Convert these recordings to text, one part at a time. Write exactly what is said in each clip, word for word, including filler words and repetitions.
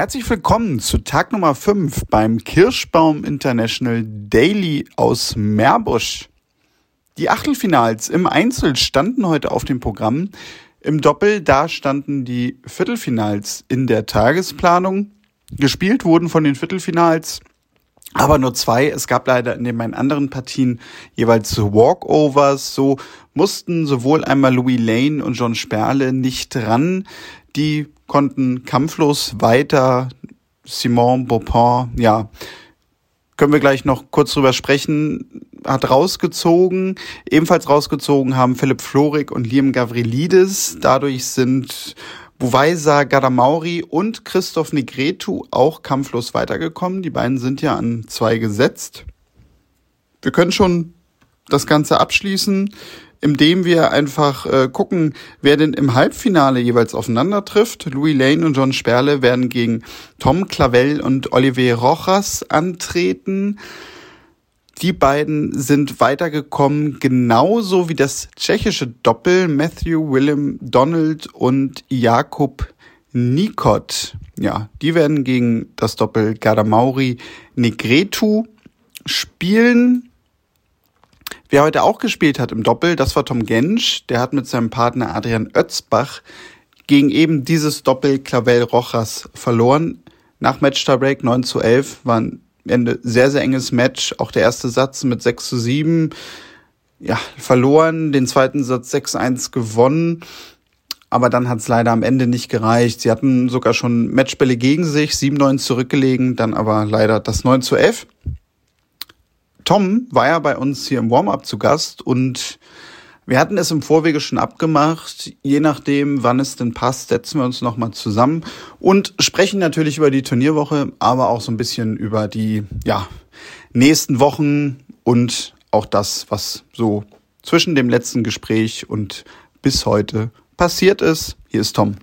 Herzlich willkommen zu Tag Nummer fünf beim Kirschbaum International Daily aus Meerbusch. Die Achtelfinals im Einzel standen heute auf dem Programm. Im Doppel, da standen die Viertelfinals in der Tagesplanung. Gespielt wurden von den Viertelfinals aber nur zwei. Es gab leider in den beiden anderen Partien jeweils Walkovers. So mussten sowohl einmal Louis Lane und John Sperle nicht ran. Die konnten kampflos weiter. Simon Beaupin, ja, können wir gleich noch kurz drüber sprechen, hat rausgezogen. Ebenfalls rausgezogen haben Philipp Florik und Liam Gavrilidis. Dadurch sind Buvaisa Gadamauri und Christoph Negretu auch kampflos weitergekommen. Die beiden sind ja an zwei gesetzt. Wir können schon das Ganze abschließen, indem wir einfach äh, gucken, wer denn im Halbfinale jeweils aufeinander trifft. Louis Lane und John Sperle werden gegen Tom Clavel und Olivier Rojas antreten. Die beiden sind weitergekommen, genauso wie das tschechische Doppel Matthew Willem Donald und Jakub Nikot. Ja, die werden gegen das Doppel Gadamauri Negretu spielen. Wer heute auch gespielt hat im Doppel, das war Tom Gensch. Der hat mit seinem Partner Adrian Özbach gegen eben dieses Doppel Clavel Rojas verloren. Nach Match-Tiebreak neun zu elf war ein Ende sehr, sehr enges Match. Auch der erste Satz mit sechs zu sieben ja, verloren. Den zweiten Satz sechs eins gewonnen. Aber dann hat es leider am Ende nicht gereicht. Sie hatten sogar schon Matchbälle gegen sich, sieben neun zurückgelegen, dann aber leider das neun zu elf. Tom war ja bei uns hier im Warm-Up zu Gast und wir hatten es im Vorwege schon abgemacht. Je nachdem, wann es denn passt, setzen wir uns nochmal zusammen und sprechen natürlich über die Turnierwoche, aber auch so ein bisschen über die ja, nächsten Wochen und auch das, was so zwischen dem letzten Gespräch und bis heute passiert ist. Hier ist Tom.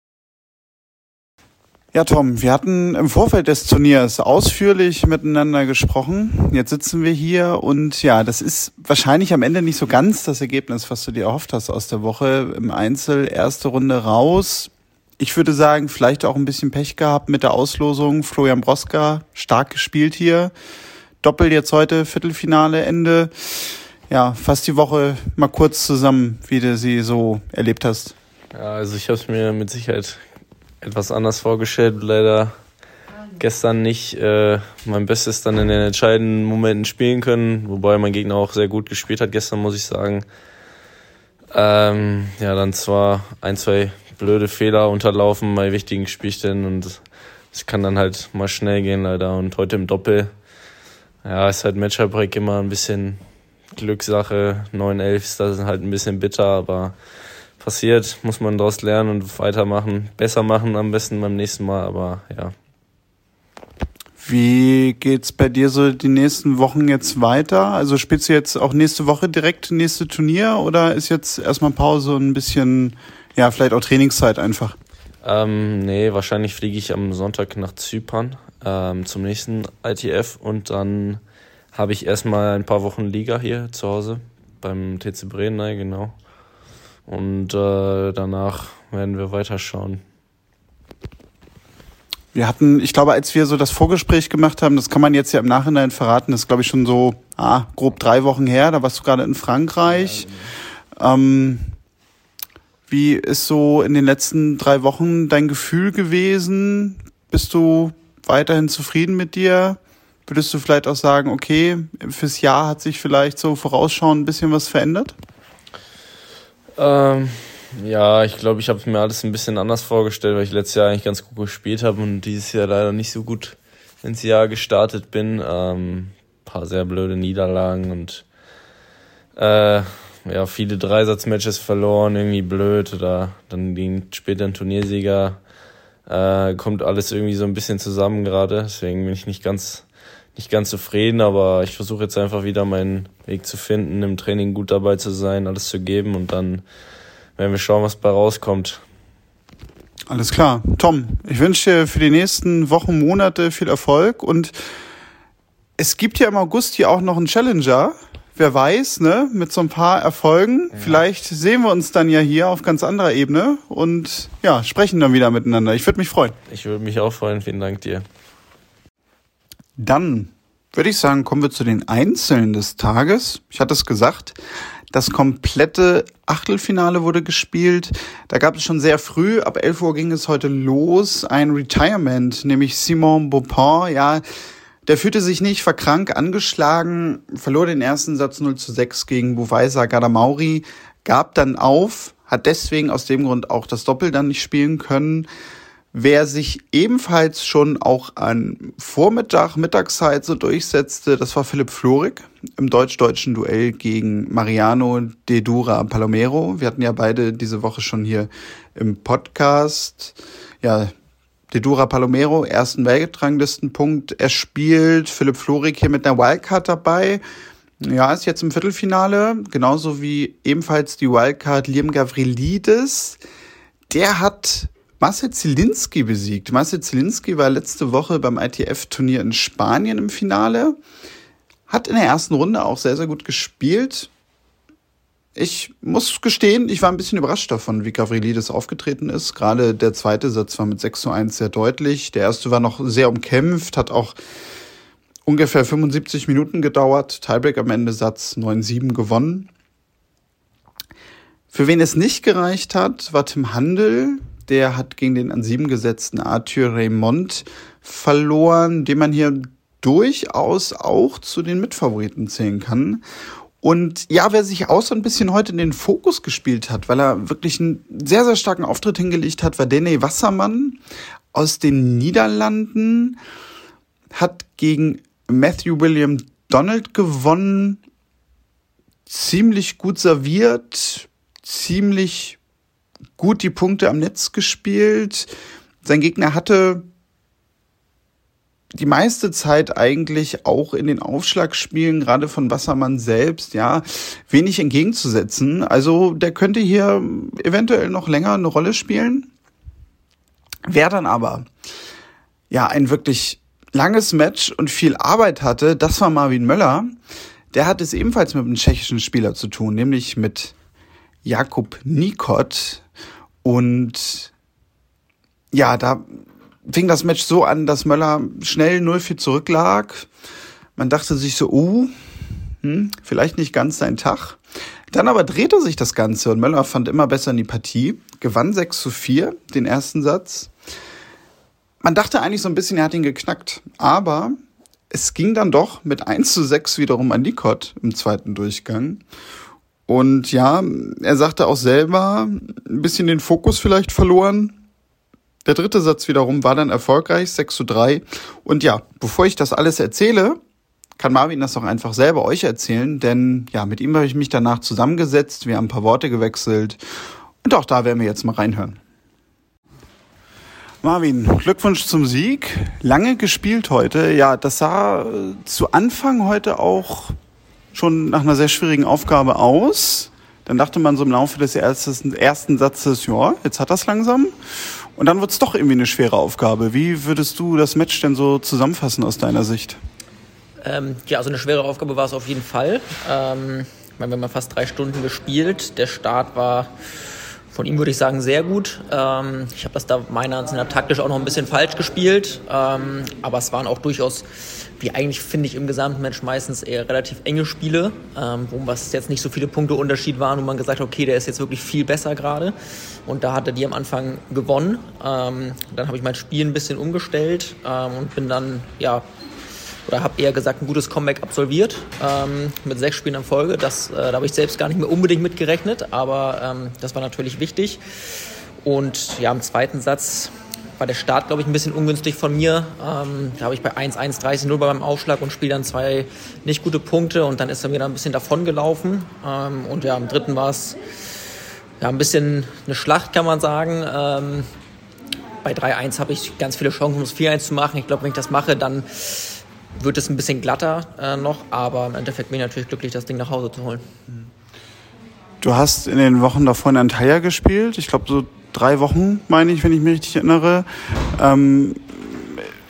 Ja, Tom, wir hatten im Vorfeld des Turniers ausführlich miteinander gesprochen. Jetzt sitzen wir hier und ja, das ist wahrscheinlich am Ende nicht so ganz das Ergebnis, was du dir erhofft hast aus der Woche. Im Einzel erste Runde raus. Ich würde sagen, vielleicht auch ein bisschen Pech gehabt mit der Auslosung. Florian Broska, stark gespielt hier. Doppel jetzt heute, Viertelfinale, Ende. Ja, fass die Woche mal kurz zusammen, wie du sie so erlebt hast. Ja, also ich habe es mir mit Sicherheit etwas anders vorgestellt, leider gestern nicht äh, mein Bestes dann in den entscheidenden Momenten spielen können, wobei mein Gegner auch sehr gut gespielt hat gestern, muss ich sagen. Ähm, ja, dann zwar ein, zwei blöde Fehler unterlaufen bei wichtigen Spielständen und es kann dann halt mal schnell gehen leider. Und heute im Doppel, ja, ist halt Match-Break immer ein bisschen Glückssache, neun elf ist das halt ein bisschen bitter, aber passiert, muss man daraus lernen und weitermachen, besser machen am besten beim nächsten Mal, aber ja. Wie geht's bei dir so die nächsten Wochen jetzt weiter? Also spielst du jetzt auch nächste Woche direkt nächste Turnier oder ist jetzt erstmal Pause und ein bisschen, ja, vielleicht auch Trainingszeit einfach? Ähm, nee, wahrscheinlich fliege ich am Sonntag nach Zypern ähm, zum nächsten I T F und dann habe ich erstmal ein paar Wochen Liga hier zu Hause beim T C Brenner, genau. Und äh, danach werden wir weiterschauen. Wir hatten, ich glaube, als wir so das Vorgespräch gemacht haben, das kann man jetzt ja im Nachhinein verraten, das ist, glaube ich, schon so ah, grob drei Wochen her, da warst du gerade in Frankreich. Ja, genau. ähm, wie ist so in den letzten drei Wochen dein Gefühl gewesen? Bist du weiterhin zufrieden mit dir? Würdest du vielleicht auch sagen, okay, fürs Jahr hat sich vielleicht so vorausschauend ein bisschen was verändert? Ähm, ja, ich glaube, ich habe mir alles ein bisschen anders vorgestellt, weil ich letztes Jahr eigentlich ganz gut gespielt habe und dieses Jahr leider nicht so gut ins Jahr gestartet bin. Ähm, paar sehr blöde Niederlagen und äh, ja, viele Dreisatzmatches verloren, irgendwie blöd oder dann gegen später ein Turniersieger. Äh, kommt alles irgendwie so ein bisschen zusammen gerade, deswegen bin ich nicht ganz nicht ganz zufrieden, aber ich versuche jetzt einfach wieder meinen Weg zu finden, im Training gut dabei zu sein, alles zu geben und dann werden wir schauen, was bei rauskommt. Alles klar. Tom, ich wünsche dir für die nächsten Wochen, Monate viel Erfolg und es gibt ja im August hier auch noch einen Challenger. wer weiß, ne, mit so ein paar Erfolgen, ja. Vielleicht sehen wir uns dann ja hier auf ganz anderer Ebene und ja, sprechen dann wieder miteinander. Ich würde mich freuen. Ich würde mich auch freuen. Vielen Dank dir. Dann würde ich sagen, kommen wir zu den Einzelnen des Tages. Ich hatte es gesagt, das komplette Achtelfinale wurde gespielt. Da gab es schon sehr früh, ab elf Uhr ging es heute los, ein Retirement, nämlich Simon Beaupin. Ja, der fühlte sich nicht, war krank, angeschlagen, verlor den ersten Satz null zu sechs gegen Buvaisa Gadamauri, gab dann auf, hat deswegen aus dem Grund auch das Doppel dann nicht spielen können. Wer sich ebenfalls schon auch an Vormittag, Mittagszeit so durchsetzte, das war Philipp Florik im deutsch-deutschen Duell gegen Mariano Dedura Palomero. Wir hatten ja beide diese Woche schon hier im Podcast. Ja, Dedura Palomero, ersten Weltranglistenpunkt erspielt. Philipp Florik hier mit einer Wildcard dabei. Ja, ist jetzt im Viertelfinale, genauso wie ebenfalls die Wildcard Liam Gavrilidis. Der hat Marcel Zielinski besiegt. Marcel Zielinski war letzte Woche beim I T F-Turnier in Spanien im Finale. Hat in der ersten Runde auch sehr, sehr gut gespielt. Ich muss gestehen, ich war ein bisschen überrascht davon, wie Gavrilidis aufgetreten ist. Gerade der zweite Satz war mit sechs zu eins sehr deutlich. Der erste war noch sehr umkämpft, hat auch ungefähr fünfundsiebzig Minuten gedauert. Tiebreak am Ende, Satz neun sieben gewonnen. Für wen es nicht gereicht hat, war Tim Handel. Der hat gegen den an sieben gesetzten Arthur Raymond verloren, den man hier durchaus auch zu den Mitfavoriten zählen kann. Und ja, wer sich auch so ein bisschen heute in den Fokus gespielt hat, weil er wirklich einen sehr, sehr starken Auftritt hingelegt hat, war Dene Wassermann aus den Niederlanden, hat gegen Matthew William Donald gewonnen, ziemlich gut serviert, ziemlich gut die Punkte am Netz gespielt. Sein Gegner hatte die meiste Zeit eigentlich auch in den Aufschlagspielen, gerade von Wassermann selbst, ja, wenig entgegenzusetzen. Also der könnte hier eventuell noch länger eine Rolle spielen. Wer dann aber ja ein wirklich langes Match und viel Arbeit hatte, das war Marvin Möller. Der hat es ebenfalls mit einem tschechischen Spieler zu tun, nämlich mit Jakub Nikot. Und ja, da fing das Match so an, dass Möller schnell null vier zurücklag. Man dachte sich so, uh, hm, vielleicht nicht ganz sein Tag. Dann aber drehte sich das Ganze und Möller fand immer besser in die Partie, gewann sechs zu vier den ersten Satz. Man dachte eigentlich so ein bisschen, er hat ihn geknackt, aber es ging dann doch mit eins zu sechs wiederum an Nikot im zweiten Durchgang. Und ja, er sagte auch selber, ein bisschen den Fokus vielleicht verloren. Der dritte Satz wiederum war dann erfolgreich, sechs zu drei. Und ja, bevor ich das alles erzähle, kann Marvin das doch einfach selber euch erzählen. Denn ja, mit ihm habe ich mich danach zusammengesetzt, wir haben ein paar Worte gewechselt. Und auch da werden wir jetzt mal reinhören. Marvin, Glückwunsch zum Sieg. Lange gespielt heute. Ja, das sah zu Anfang heute auch schon nach einer sehr schwierigen Aufgabe aus. Dann dachte man so im Laufe des ersten, ersten Satzes, ja, jetzt hat das langsam. Und dann wird es doch irgendwie eine schwere Aufgabe. Wie würdest du das Match denn so zusammenfassen aus deiner Sicht? Ähm, ja, also eine schwere Aufgabe war es auf jeden Fall. Ähm, ich meine, wir haben fast drei Stunden gespielt. Der Start war von ihm, würde ich sagen, sehr gut. Ähm, ich habe das da meiner Ansicht nach taktisch auch noch ein bisschen falsch gespielt. Ähm, aber es waren auch durchaus, wie eigentlich finde ich im Gesamtmatch meistens eher relativ enge Spiele, ähm, wo was jetzt nicht so viele Punkte Unterschied waren, wo man gesagt hat, okay, der ist jetzt wirklich viel besser gerade. Und da hat er die am Anfang gewonnen. Ähm, dann habe ich mein Spiel ein bisschen umgestellt ähm, und bin dann, ja, oder habe eher gesagt, ein gutes Comeback absolviert ähm, mit sechs Spielen in Folge. Das, äh, da habe ich selbst gar nicht mehr unbedingt mitgerechnet, aber ähm, das war natürlich wichtig. Und ja, im zweiten Satz war der Start, glaube ich, ein bisschen ungünstig von mir. Ähm, da habe ich bei eins eins dreißig null beim Aufschlag und spiele dann zwei nicht gute Punkte und dann ist er mir da ein bisschen davon gelaufen. Ähm, und ja, im dritten war es ja ein bisschen eine Schlacht, kann man sagen. Ähm, bei drei eins habe ich ganz viele Chancen, um es vier eins zu machen. Ich glaube, wenn ich das mache, dann wird es ein bisschen glatter äh, noch, aber im Endeffekt bin ich natürlich glücklich, das Ding nach Hause zu holen. Du hast in den Wochen davor in Antalya gespielt, ich glaube so drei Wochen, meine ich, wenn ich mich richtig erinnere. Ähm,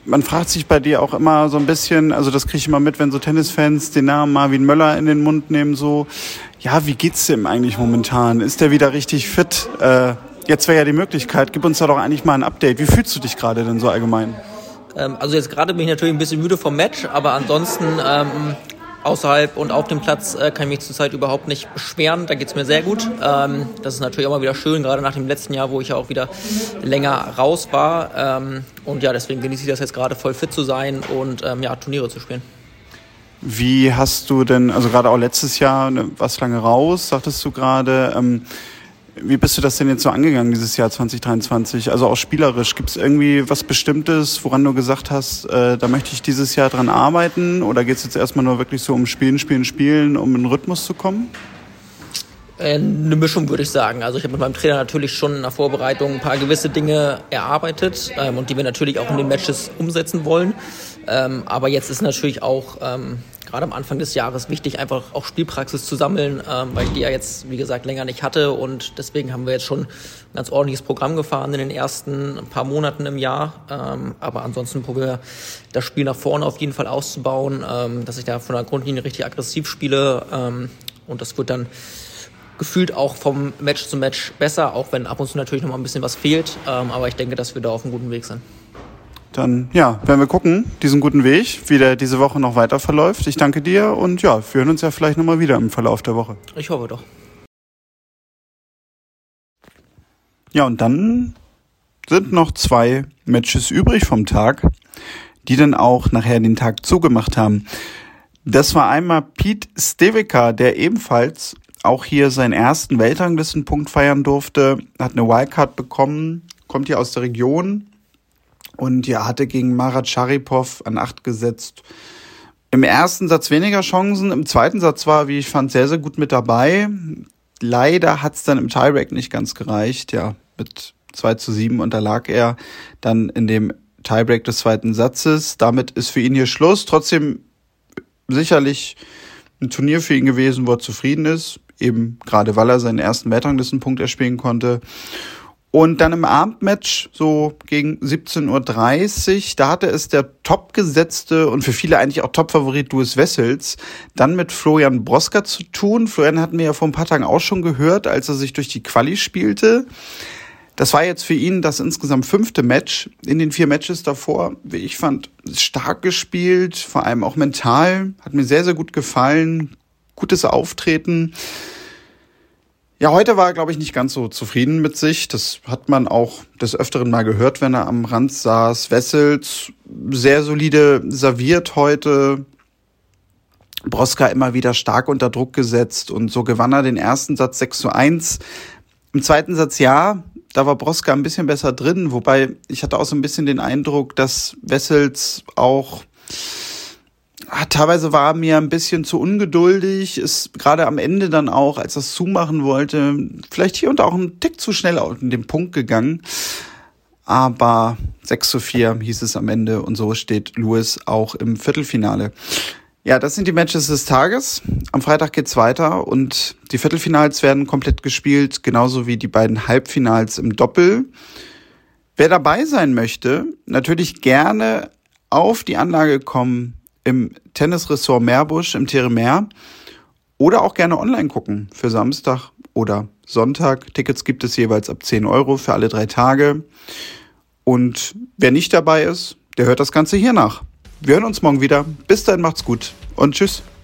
man fragt sich bei dir auch immer so ein bisschen, also das kriege ich immer mit, wenn so Tennisfans den Namen Marvin Möller in den Mund nehmen, so, ja, wie geht's dem eigentlich momentan? Ist der wieder richtig fit? Äh, jetzt wäre ja die Möglichkeit, gib uns da doch eigentlich mal ein Update. Wie fühlst du dich gerade denn so allgemein? Ähm, also jetzt gerade bin ich natürlich ein bisschen müde vom Match, aber ansonsten ähm, außerhalb und auf dem Platz äh, kann ich mich zurzeit überhaupt nicht beschweren. Da geht's mir sehr gut. Ähm, das ist natürlich auch mal wieder schön, gerade nach dem letzten Jahr, wo ich ja auch wieder länger raus war. Ähm, und ja, deswegen genieße ich das jetzt gerade, voll fit zu sein und ähm, ja, Turniere zu spielen. Wie hast du denn, also gerade auch letztes Jahr, ne, warst lange raus, sagtest du gerade, ähm, wie bist du das denn jetzt so angegangen, dieses Jahr zwanzig dreiundzwanzig? Also auch spielerisch, gibt es irgendwie was Bestimmtes, woran du gesagt hast, äh, da möchte ich dieses Jahr dran arbeiten? Oder geht es jetzt erstmal nur wirklich so um Spielen, Spielen, Spielen, um in den Rhythmus zu kommen? Eine Mischung, würde ich sagen. Also ich habe mit meinem Trainer natürlich schon in der Vorbereitung ein paar gewisse Dinge erarbeitet ähm, und die wir natürlich auch in den Matches umsetzen wollen. Ähm, aber jetzt ist natürlich auch ähm, gerade am Anfang des Jahres wichtig, einfach auch Spielpraxis zu sammeln, ähm, weil ich die ja jetzt, wie gesagt, länger nicht hatte. Und deswegen haben wir jetzt schon ein ganz ordentliches Programm gefahren in den ersten paar Monaten im Jahr. Ähm, aber ansonsten probieren wir das Spiel nach vorne auf jeden Fall auszubauen, ähm, dass ich da von der Grundlinie richtig aggressiv spiele. Ähm, und das wird dann gefühlt auch vom Match zu Match besser, auch wenn ab und zu natürlich noch mal ein bisschen was fehlt. Ähm, aber ich denke, dass wir da auf einem guten Weg sind. Dann, ja, werden wir gucken, diesen guten Weg, wie der diese Woche noch weiter verläuft. Ich danke dir und ja, wir hören uns ja vielleicht nochmal wieder im Verlauf der Woche. Ich hoffe doch. Ja, und dann sind noch zwei Matches übrig vom Tag, die dann auch nachher den Tag zugemacht haben. Das war einmal Pete Stevika, der ebenfalls auch hier seinen ersten Weltranglistenpunkt feiern durfte, hat eine Wildcard bekommen, kommt hier aus der Region und ja, hatte gegen Marat Sharipov an acht gesetzt. Im ersten Satz weniger Chancen, im zweiten Satz war, wie ich fand, sehr, sehr gut mit dabei. Leider hat es dann im Tiebreak nicht ganz gereicht, ja, mit zwei zu sieben unterlag er dann in dem Tiebreak des zweiten Satzes. Damit ist für ihn hier Schluss, trotzdem sicherlich ein Turnier für ihn gewesen, wo er zufrieden ist, eben gerade weil er seinen ersten Weltranglistenpunkt erspielen konnte. Und dann im Abendmatch, so gegen siebzehn Uhr dreißig, da hatte es der topgesetzte und für viele eigentlich auch Topfavorit Louis Wessels dann mit Florian Broska zu tun. Florian hatten wir ja vor ein paar Tagen auch schon gehört, als er sich durch die Quali spielte. Das war jetzt für ihn das insgesamt fünfte Match in den vier Matches davor. Wie ich fand, stark gespielt, vor allem auch mental. Hat mir sehr, sehr gut gefallen. Gutes Auftreten. Ja, heute war er, glaube ich, nicht ganz so zufrieden mit sich. Das hat man auch des Öfteren mal gehört, wenn er am Rand saß. Wessels sehr solide serviert heute. Broska immer wieder stark unter Druck gesetzt und so gewann er den ersten Satz sechs zu eins. Im zweiten Satz, ja, da war Broska ein bisschen besser drin, wobei ich hatte auch so ein bisschen den Eindruck, dass Wessels auch Ah, teilweise war er mir ein bisschen zu ungeduldig, ist gerade am Ende dann auch, als er es zumachen wollte, vielleicht hier und da auch einen Tick zu schnell auf den Punkt gegangen. Aber sechs zu vier hieß es am Ende und so steht Louis auch im Viertelfinale. Ja, das sind die Matches des Tages. Am Freitag geht's weiter und die Viertelfinals werden komplett gespielt, genauso wie die beiden Halbfinals im Doppel. Wer dabei sein möchte, natürlich gerne auf die Anlage kommen, im Tennisressort Meerbusch im Teremer oder auch gerne online gucken für Samstag oder Sonntag. Tickets gibt es jeweils ab zehn Euro für alle drei Tage. Und wer nicht dabei ist, der hört das Ganze hier nach. Wir hören uns morgen wieder. Bis dahin, macht's gut und tschüss.